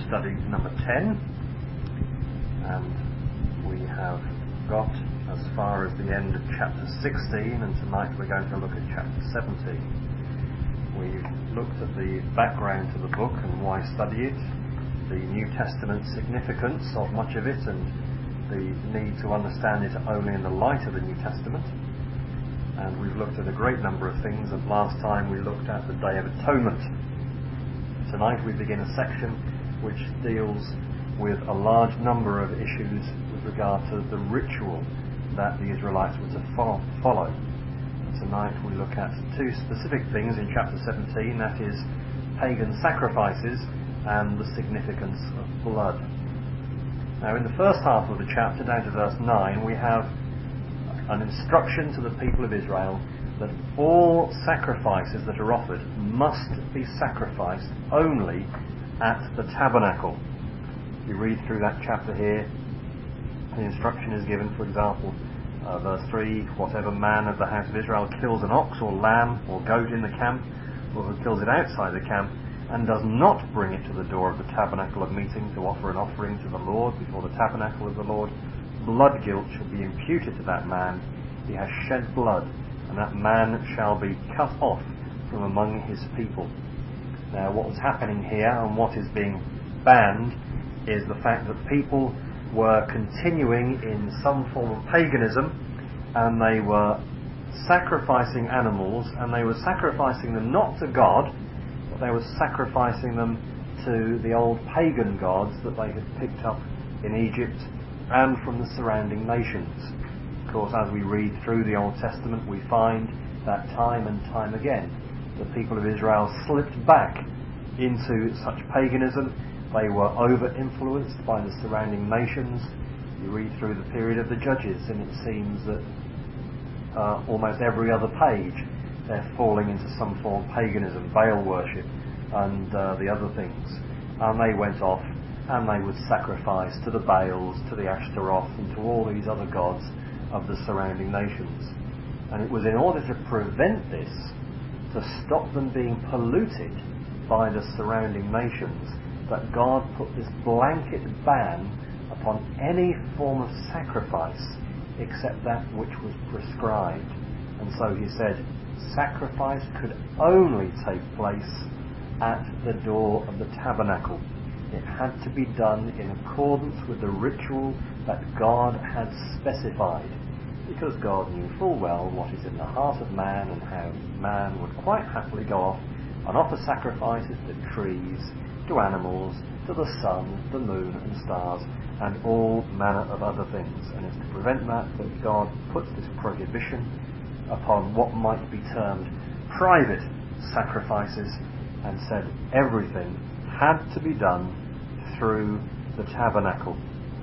study number 10, and we have got as far as the end of chapter 16, and tonight we're going to look at chapter 17. We've looked at the background to the book and why study it, the New Testament significance of much of it, and the need to understand it only in the light of the New Testament. And we've looked at a great number of things, and last time we looked at the Day of Atonement. Tonight we begin a section which deals with a large number of issues with regard to the ritual that the Israelites were to follow. Tonight we look at two specific things in chapter 17, that is pagan sacrifices and the significance of blood. Now in the first half of the chapter, down to verse 9, we have an instruction to the people of Israel that all sacrifices that are offered must be sacrificed only at the tabernacle. You read through that chapter here, the instruction is given, for example, verse 3, whatever man of the house of Israel kills an ox or lamb or goat in the camp, or who kills it outside the camp, and does not bring it to the door of the tabernacle of meeting to offer an offering to the Lord before the tabernacle of the Lord, blood guilt shall be imputed to that man. He has shed blood, and that man shall be cut off from among his people. Now what was happening here and what is being banned is the fact that people were continuing in some form of paganism, and they were sacrificing animals, and they were sacrificing them not to God, but they were sacrificing them to the old pagan gods that they had picked up in Egypt and from the surrounding nations. Of course, as we read through the Old Testament, we find that time and time again the people of Israel slipped back into such paganism. They were over-influenced by the surrounding nations. You read through the period of the Judges, and it seems that almost every other page they're falling into some form of paganism, Baal worship, and the other things. And they went off and they would sacrifice to the Baals, to the Ashtaroth, and to all these other gods of the surrounding nations. And it was in order to prevent this, to stop them being polluted by the surrounding nations, that God put this blanket ban upon any form of sacrifice except that which was prescribed. And so he said sacrifice could only take place at the door of the tabernacle. It had to be done in accordance with the ritual that God had specified, because God knew full well what is in the heart of man, and how man would quite happily go off and offer sacrifices to trees, to animals, to the sun, the moon and stars, and all manner of other things. And it's to prevent that God puts this prohibition upon what might be termed private sacrifices, and said everything had to be done through the tabernacle.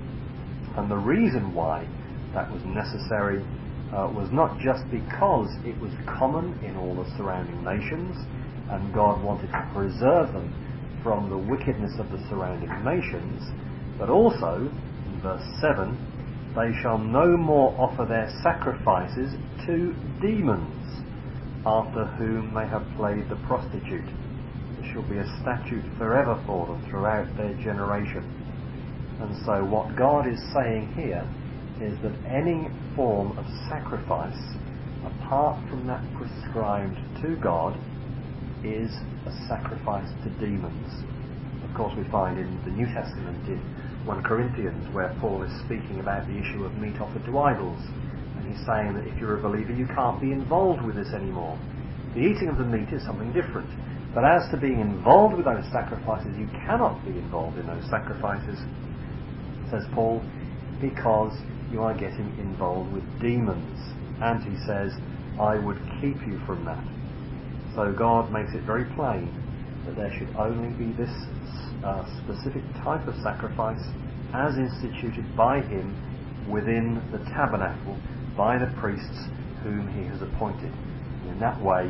And the reason why that was necessary was not just because it was common in all the surrounding nations and God wanted to preserve them from the wickedness of the surrounding nations, but also, in verse 7, they shall no more offer their sacrifices to demons, after whom they have played the prostitute. It shall be a statute forever for them throughout their generation. And so what God is saying here is that any form of sacrifice apart from that prescribed to God is a sacrifice to demons. Of course, we find in the New Testament in 1 Corinthians where Paul is speaking about the issue of meat offered to idols, and he's saying that if you're a believer you can't be involved with this anymore. The eating of the meat is something different, but as to being involved with those sacrifices, you cannot be involved in those sacrifices, says Paul, because you are getting involved with demons. And he says, I would keep you from that. So God makes it very plain that there should only be this specific type of sacrifice as instituted by him within the tabernacle by the priests whom he has appointed. In that way,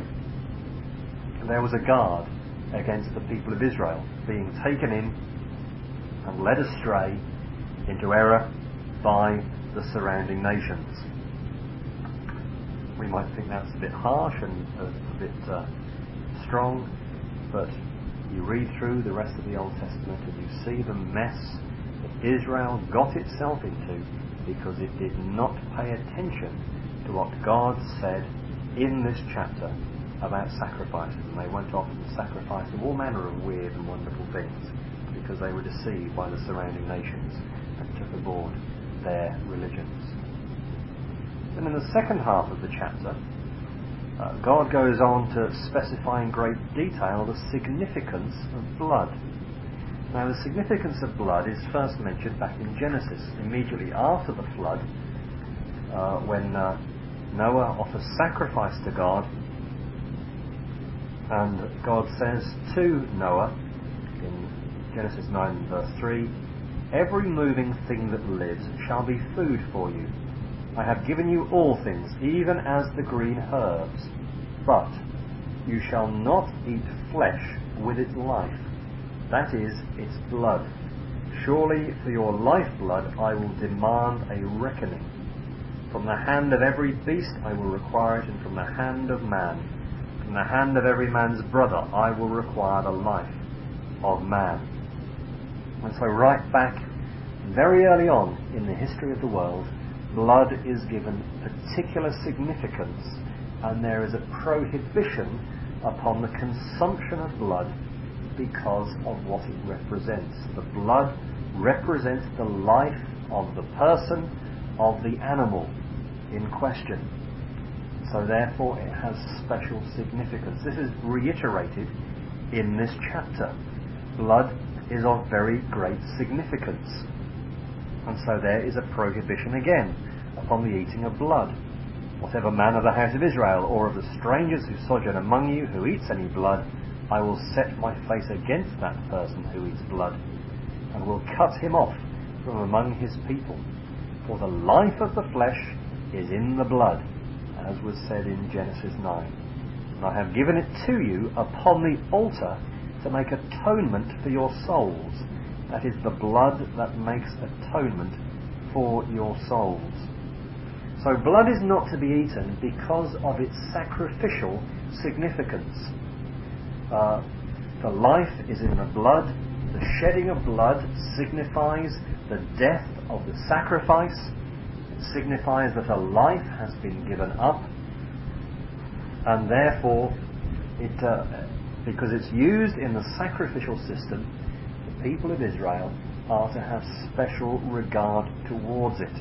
there was a guard against the people of Israel being taken in and led astray into error by the surrounding nations. We might think that's a bit harsh and a bit strong, but You read through the rest of the Old Testament and you see the mess that Israel got itself into because it did not pay attention to what God said in this chapter about sacrifices. And they went off and sacrificed all manner of weird and wonderful things because they were deceived by the surrounding nations and took aboard their religions. And in the second half of the chapter, God goes on to specify in great detail the significance of blood. Now, the significance of blood is first mentioned back in Genesis, immediately after the flood, when Noah offers sacrifice to God, and God says to Noah in Genesis 9 verse 3, "Every moving thing that lives shall be food for you. I have given you all things, even as the green herbs. But you shall not eat flesh with its life, that is, its blood. Surely for your lifeblood I will demand a reckoning. From the hand of every beast I will require it, and from the hand of man, from the hand of every man's brother I will require the life of man." And so right back, very early on in the history of the world, blood is given particular significance, and there is a prohibition upon the consumption of blood because of what it represents. The blood represents the life of the person, of the animal in question. So therefore it has special significance. This is reiterated in this chapter. Blood is of very great significance. And so there is a prohibition again upon the eating of blood. "Whatever man of the house of Israel or of the strangers who sojourn among you who eats any blood, I will set my face against that person who eats blood, and will cut him off from among his people. For the life of the flesh is in the blood, as was said in Genesis 9. And I have given it to you upon the altar to make atonement for your souls. That is the blood that makes atonement for your souls." So blood is not to be eaten because of its sacrificial significance. The life is in the blood. The shedding of blood signifies the death of the sacrifice. It signifies that a life has been given up, and therefore, because it's used in the sacrificial system, the people of Israel are to have special regard towards it.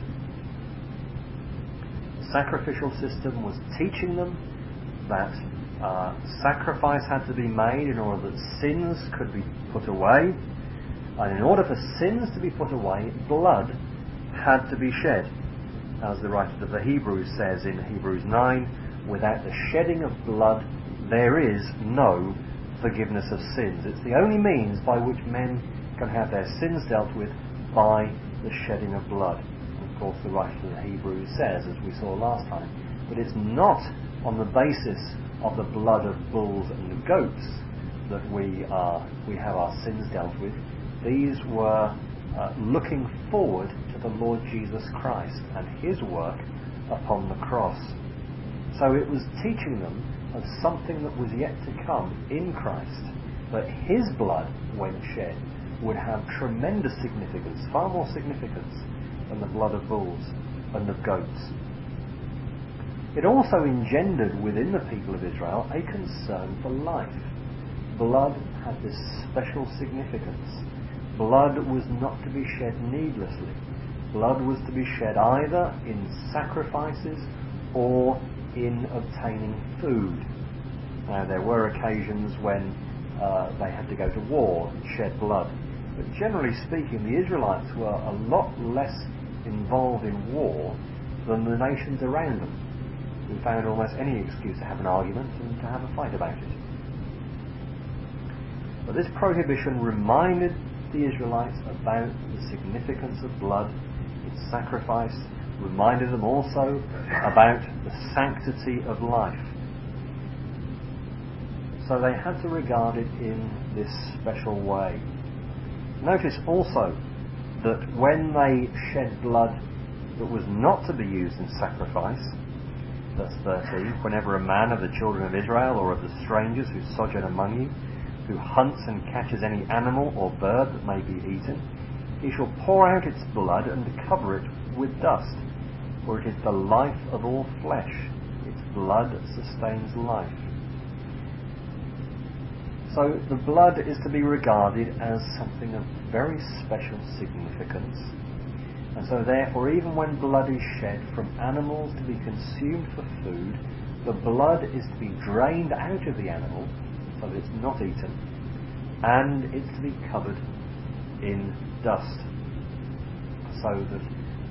The sacrificial system was teaching them that sacrifice had to be made in order that sins could be put away, and in order for sins to be put away, blood had to be shed. As the writer of the Hebrews says in Hebrews 9, "Without the shedding of blood there is no forgiveness of sins." It's the only means by which men can have their sins dealt with, by the shedding of blood. And of course the writer of the Hebrews says, as we saw last time, that it's not on the basis of the blood of bulls and goats that we have our sins dealt with. These were looking forward to the Lord Jesus Christ and his work upon the cross. So it was teaching them of something that was yet to come in Christ, that his blood, when shed, would have tremendous significance, far more significance than the blood of bulls and of goats. It also engendered within the people of Israel a concern for life. Blood had this special significance. Blood was not to be shed needlessly. Blood was to be shed either in sacrifices or in obtaining food. Now, there were occasions when they had to go to war and shed blood. But generally speaking, the Israelites were a lot less involved in war than the nations around them, who found almost any excuse to have an argument and to have a fight about it. But this prohibition reminded the Israelites about the significance of blood, its sacrifice, reminded them also about the sanctity of life. So they had to regard it in this special way. Notice also that when they shed blood that was not to be used in sacrifice, verse 13, "Whenever a man of the children of Israel or of the strangers who sojourn among you who hunts and catches any animal or bird that may be eaten, he shall pour out its blood and cover it with dust. For it is the life of all flesh. Its blood sustains life. So the blood is to be regarded as something of very special significance. And so therefore, even when blood is shed from animals to be consumed for food, the blood is to be drained out of the animal so that it's not eaten, and it's to be covered in dust so that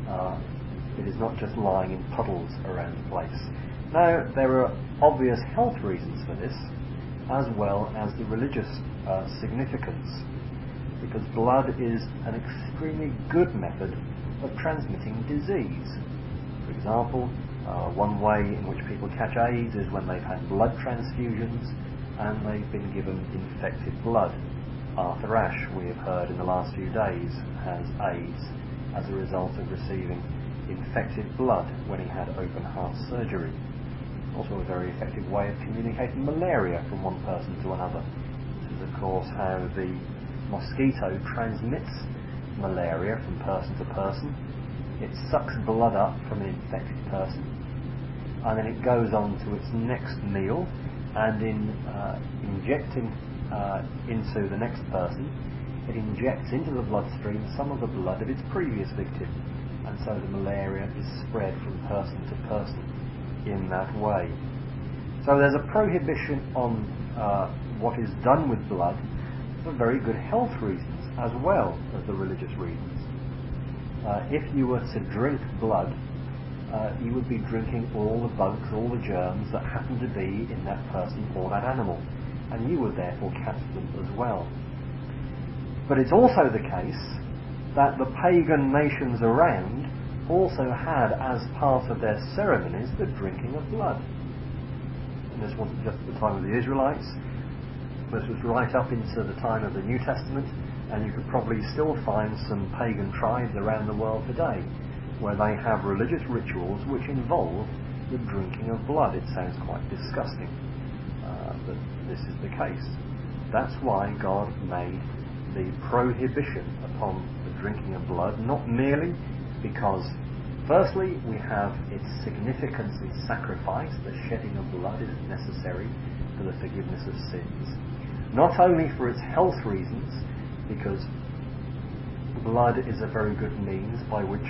it is not just lying in puddles around the place. Now, there are obvious health reasons for this, as well as the religious significance, because blood is an extremely good method of transmitting disease. For example, one way in which people catch AIDS is when they've had blood transfusions and they've been given infected blood. Arthur Ashe, we have heard in the last few days, has AIDS as a result of receiving infected blood when he had open heart surgery. Also a very effective way of communicating malaria from one person to another. This is of course how the mosquito transmits malaria from person to person. It sucks blood up from an infected person, and then it goes on to its next meal, and in injecting into the next person, it injects into the bloodstream some of the blood of its previous victim, and so the malaria is spread from person to person in that way. So there's a prohibition on what is done with blood for very good health reasons as well as the religious reasons. If you were to drink blood, you would be drinking all the bugs, all the germs that happen to be in that person or that animal, and you would therefore catch them as well. But it's also the case that the pagan nations around also had as part of their ceremonies the drinking of blood. And this wasn't just at the time of the Israelites, this was right up into the time of the New Testament, and you could probably still find some pagan tribes around the world today where they have religious rituals which involve the drinking of blood. It sounds quite disgusting, but this is the case. That's why God made the prohibition upon the drinking of blood, not merely because, firstly, we have its significance in sacrifice. The shedding of blood is necessary for the forgiveness of sins. Not only for its health reasons, because blood is a very good means by which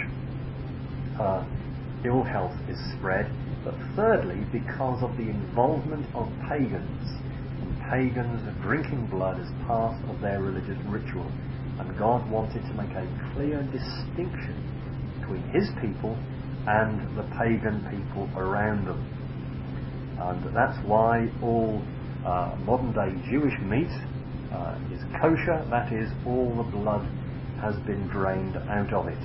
ill health is spread, but thirdly, because of the involvement of pagans. And pagans are drinking blood as part of their religious ritual, and God wanted to make a clear distinction between his people and the pagan people around them. And that's why all modern day Jewish meat is kosher, that is, all the blood has been drained out of it.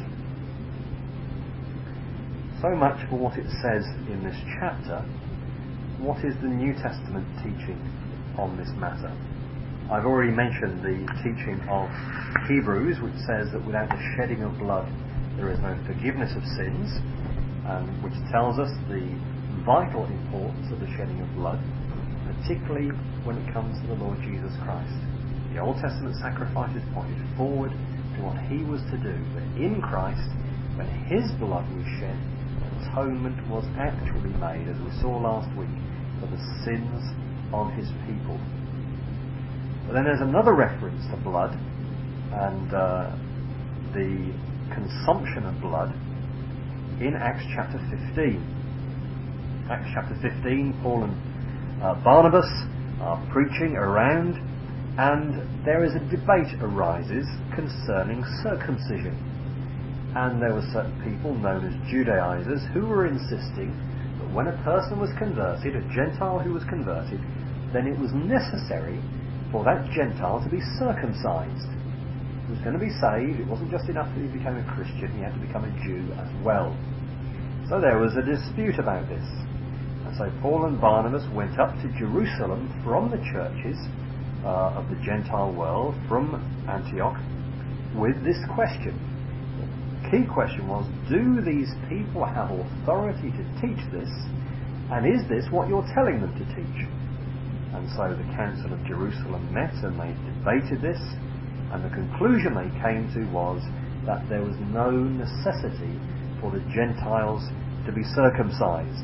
So much for what it says in this chapter. What is the New Testament teaching on this matter? I've already mentioned the teaching of Hebrews, which says that without the shedding of blood there is no forgiveness of sins, which tells us the vital importance of the shedding of blood, particularly when it comes to the Lord Jesus Christ. The Old Testament sacrifices pointed forward to what he was to do, but in Christ, when his blood was shed, atonement was actually made, as we saw last week, for the sins of his people. But then there's another reference to blood, and the consumption of blood in Acts chapter 15. Acts chapter 15, Paul and Barnabas are preaching around, and there is a debate arises concerning circumcision. And there were certain people known as Judaizers who were insisting that when a person was converted, a Gentile who was converted, then it was necessary for that Gentile to be circumcised. He was going to be saved. It wasn't just enough that he became a Christian, he had to become a Jew as well. So there was a dispute about this. And so Paul and Barnabas went up to Jerusalem from the churches of the Gentile world, from Antioch, with this question. The key question was, do these people have authority to teach this, and is this what you're telling them to teach? And so the Council of Jerusalem met and they debated this, and the conclusion they came to was that there was no necessity for the Gentiles to be circumcised.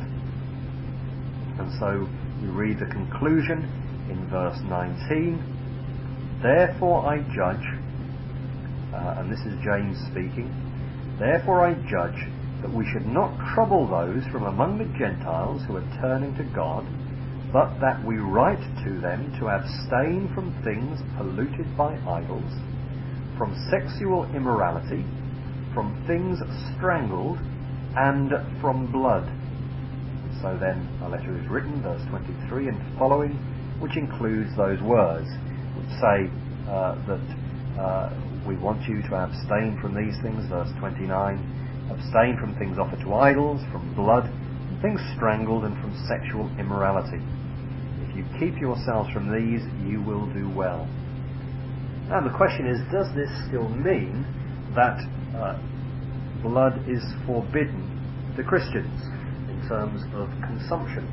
And so we read the conclusion in verse 19. Therefore I judge, and this is James speaking, therefore I judge that we should not trouble those from among the Gentiles who are turning to God, but that we write to them to abstain from things polluted by idols, from sexual immorality, from things strangled, and from blood. So then a letter is written, verse 23 and following, which includes those words, which say that we want you to abstain from these things, verse 29, abstain from things offered to idols, from blood, from things strangled, and from sexual immorality. If you keep yourselves from these, you will do well. Now the question is, does this still mean that blood is forbidden to Christians in terms of consumption?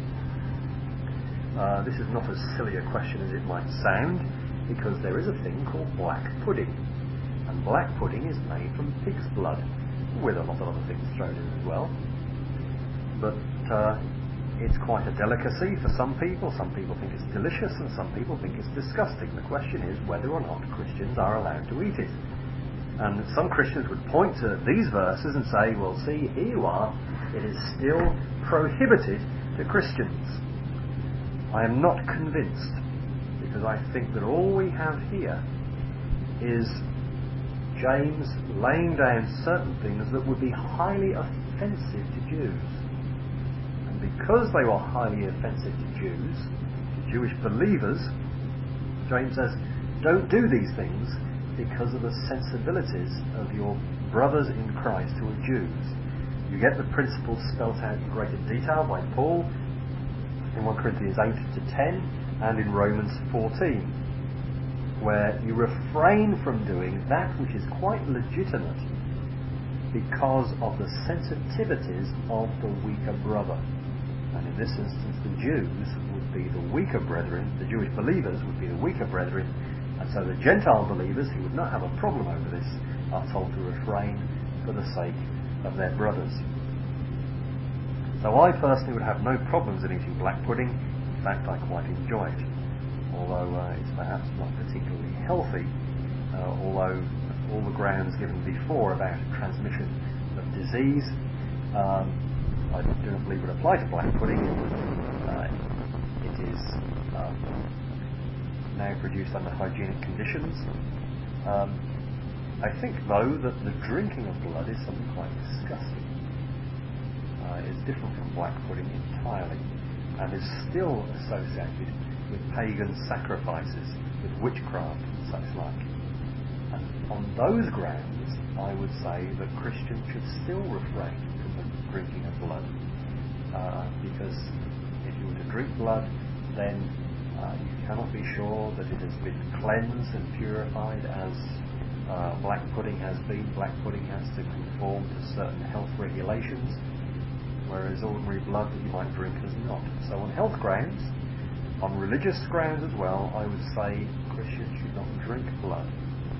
This is not as silly a question as it might sound, because there is a thing called black pudding. And black pudding is made from pig's blood, with a lot of other things thrown in as well. But it's quite a delicacy for some people. Some people think it's delicious and some people think it's disgusting. The question is whether or not Christians are allowed to eat it. And some Christians would point to these verses and say, well, see, here you are, it is still prohibited to Christians. I am not convinced, because I think that all we have here is James laying down certain things that would be highly offensive to Jews. And because they were highly offensive to Jews, to Jewish believers, James says, don't do these things because of the sensibilities of your brothers in Christ who are Jews. You get the principles spelt out in greater detail by Paul in 1 Corinthians 8 to 10 and in Romans 14, where you refrain from doing that which is quite legitimate because of the sensitivities of the weaker brother. And in this instance, the Jews would be the weaker brethren, the Jewish believers would be the weaker brethren, and so the Gentile believers, who would not have a problem over this, are told to refrain for the sake of their brothers. So I personally would have no problems in eating black pudding. In fact, I quite enjoy it, although it's perhaps not particularly healthy, although all the grounds given before about transmission of disease I do not believe would apply to black pudding. It is now produced under hygienic conditions. I think, though, that the drinking of blood is something quite disgusting. It's different from black pudding entirely, and is still associated with pagan sacrifices, with witchcraft and such like. And on those grounds, I would say that Christians should still refrain from the drinking of blood, because if you were to drink blood, then you cannot be sure that it has been cleansed and purified as black pudding has been. Black pudding has to conform to certain health regulations, whereas ordinary blood that you might drink has not. So on health grounds, on religious grounds as well, I would say Christians should not drink blood.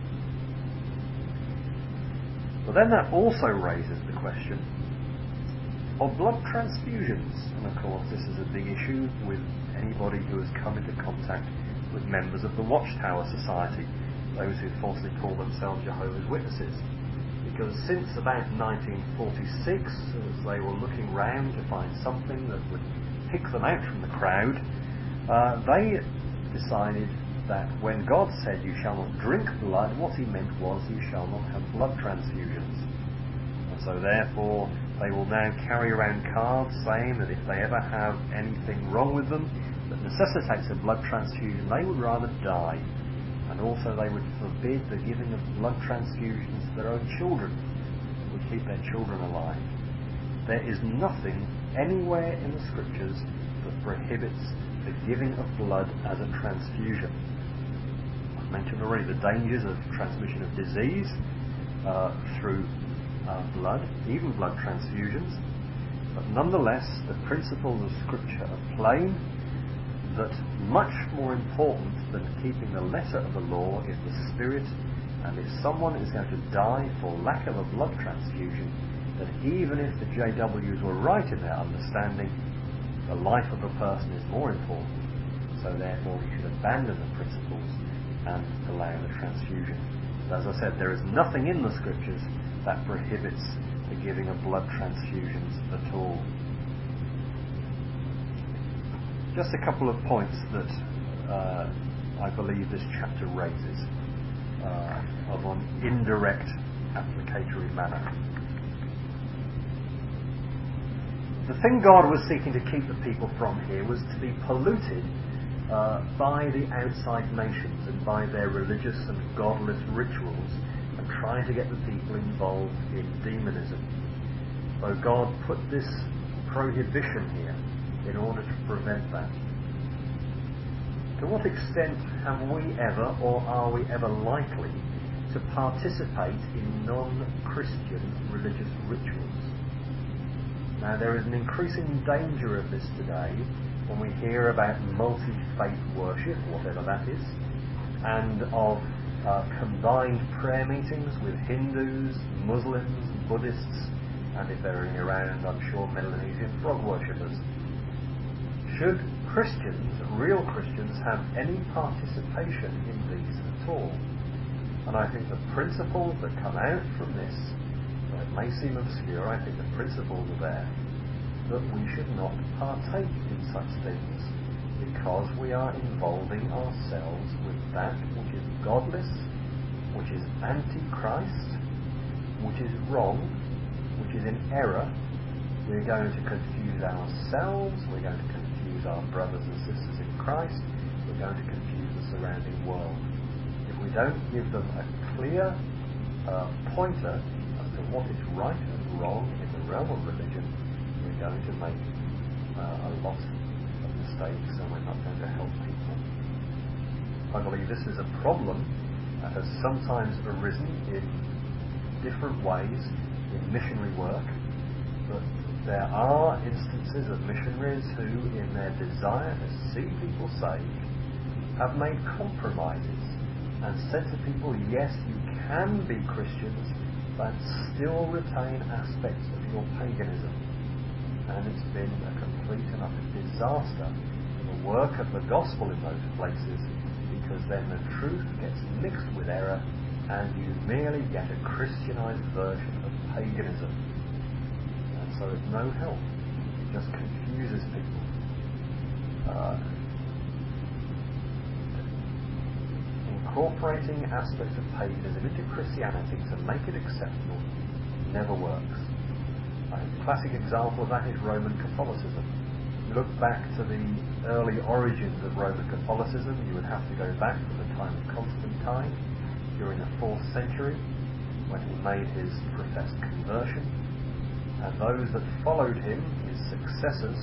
But then that also raises the question of blood transfusions. And of course this is a big issue with anybody who has come into contact with members of the Watchtower Society, those who falsely call themselves Jehovah's Witnesses. Because since about 1946, as they were looking round to find something that would pick them out from the crowd, they decided that when God said you shall not drink blood, what he meant was you shall not have blood transfusions. And so therefore they will now carry around cards saying that if they ever have anything wrong with them that necessitates a blood transfusion, they would rather die. And also they would forbid the giving of blood transfusions to their own children. It would keep their children alive. There is nothing anywhere in the scriptures that prohibits the giving of blood as a transfusion. I've mentioned already the dangers of transmission of disease through blood, even blood transfusions. But nonetheless, the principles of Scripture are plain. that much more important than keeping the letter of the law is the spirit, and if someone is going to die for lack of a blood transfusion, that even if the JWs were right in their understanding, the life of a person is more important, so therefore we should abandon the principles and allow the transfusion. But as I said, there is nothing in the scriptures that prohibits the giving of blood transfusions at all. Just a couple of points that I believe this chapter raises of an indirect applicatory manner. The thing God was seeking to keep the people from here was to be polluted by the outside nations and by their religious and godless rituals, and trying to get the people involved in demonism. So God put this prohibition here in order to prevent that. To what extent have we ever, or are we ever likely, to participate in non-Christian religious rituals? Now, there is an increasing danger of this today when we hear about multi-faith worship, whatever that is, and of combined prayer meetings with Hindus, Muslims, Buddhists, and if they're any around, I'm sure Melanesian frog worshippers. Should Christians, real Christians, have any participation in these at all? And I think the principles that come out from this, though it may seem obscure, I think the principles are there, that we should not partake in such things, because we are involving ourselves with that which is godless, which is anti-Christ, which is wrong, which is in error. We're going to confuse ourselves, we're going to confuse our brothers and sisters in Christ, we're going to confuse the surrounding world. If we don't give them a clear pointer as to what is right and wrong in the realm of religion, we're going to make a lot of mistakes, and we're not going to help people. I believe this is a problem that has sometimes arisen in different ways in missionary work, but there are instances of missionaries who, in their desire to see people saved, have made compromises and said to people, yes, you can be Christians, but still retain aspects of your paganism. And it's been a complete and utter disaster for the work of the gospel in those places, because then the truth gets mixed with error and you merely get a Christianized version of paganism. And so it's no help. It just confuses people. Incorporating aspects of paganism into Christianity to make it acceptable never works. A classic example of that is Roman Catholicism. You look back to the early origins of Roman Catholicism, you would have to go back to the time of Constantine during the 4th century, when he made his professed conversion, and those that followed him, his successors,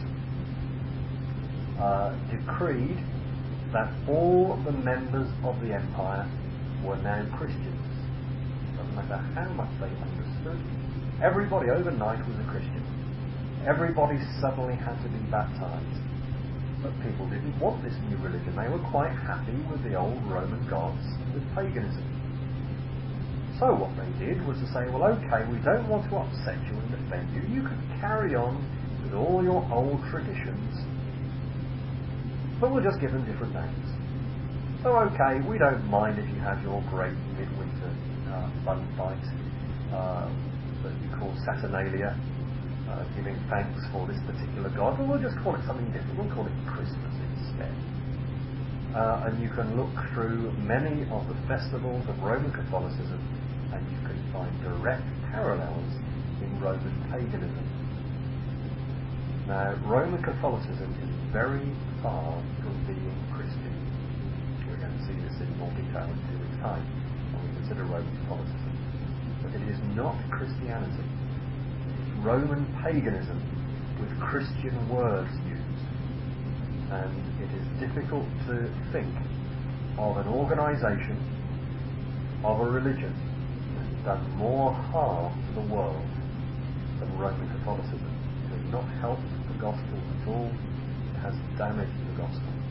decreed that all the members of the empire were now Christians. Doesn't matter how much they understood, everybody overnight was a Christian. Everybody suddenly had to be baptized. But people didn't want this new religion. They were quite happy with the old Roman gods and with paganism. So what they did was to say, well, okay, we don't want to upset you and offend you. You can carry on with all your old traditions, but we'll just give them different names. So, okay, we don't mind if you have your great midwinter fun fight that you call Saturnalia, giving thanks for this particular god, but we'll just call it something different. We'll call it Christmas instead. And you can look through many of the festivals of Roman Catholicism and you can find direct parallels in Roman paganism. Now, Roman Catholicism is very far from being Christian. We're going to see this in more detail in 2 weeks' time when we consider Roman Catholicism. But it is not Christianity. It's Roman paganism with Christian words used. And it is difficult to think of an organisation, of a religion, that has done more harm to the world than Roman Catholicism. It has not helped the gospel at all. It has damaged the gospel.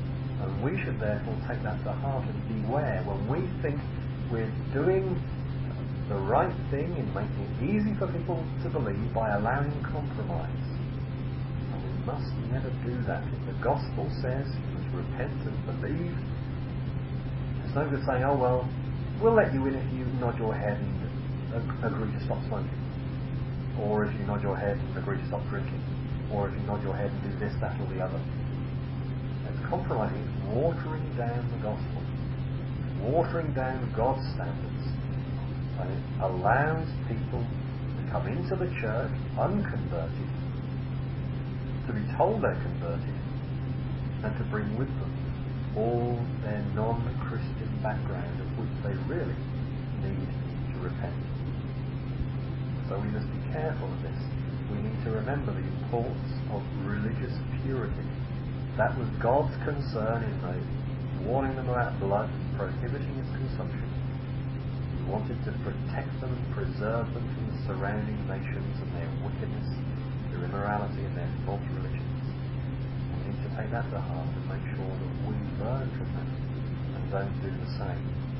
And we should therefore take that to heart and beware when we think we're doing the right thing in making it easy for people to believe by allowing compromise. And we must never do that. If the gospel says you must repent and believe, it's no good saying, oh well, we'll let you in if you nod your head and agree to stop smoking. Or if you nod your head and agree to stop drinking. Or if you nod your head and do this, that or the other. It's compromising. It's watering down the gospel. It's watering down God's standards. And it allows people to come into the church unconverted, to be told they're converted, and to bring with them all their non-Christian background of which they really need to repent. So we must be careful of this. We need to remember the importance of religious purity. That was God's concern in warning them about blood and prohibiting its consumption. He wanted to protect them and preserve them from the surrounding nations and their wickedness, their immorality and their false religions. We need to take that to heart and make sure that we learn from that and don't do the same.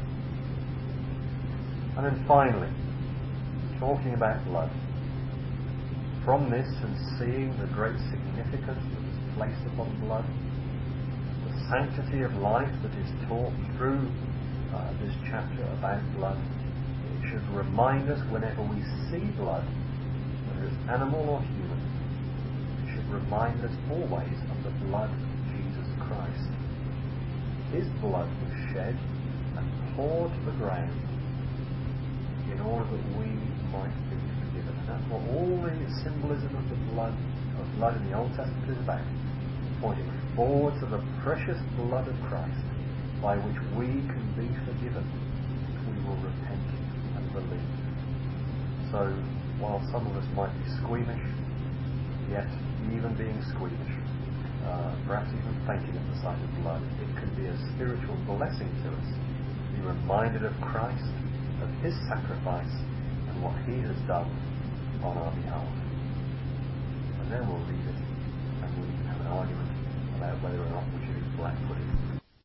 And then finally, talking about blood. From this and seeing the great significance that is placed upon blood, the sanctity of life that is taught through this chapter about blood, it should remind us whenever we see blood, whether it's animal or human, it should remind us always of the blood of Jesus Christ. His blood was shed and poured to the ground in order that we might be forgiven. And that's what all the symbolism of the blood in the Old Testament is about, pointing forward to the precious blood of Christ, by which we can be forgiven if we will repent and believe. So, while some of us might be squeamish, yet even being squeamish, perhaps even fainting at the sight of blood, it can be a spiritual blessing to us to be reminded of Christ, of His sacrifice, and what He has done on our behalf. And then we'll read it, and we can have an argument about whether or not we should eat black pudding.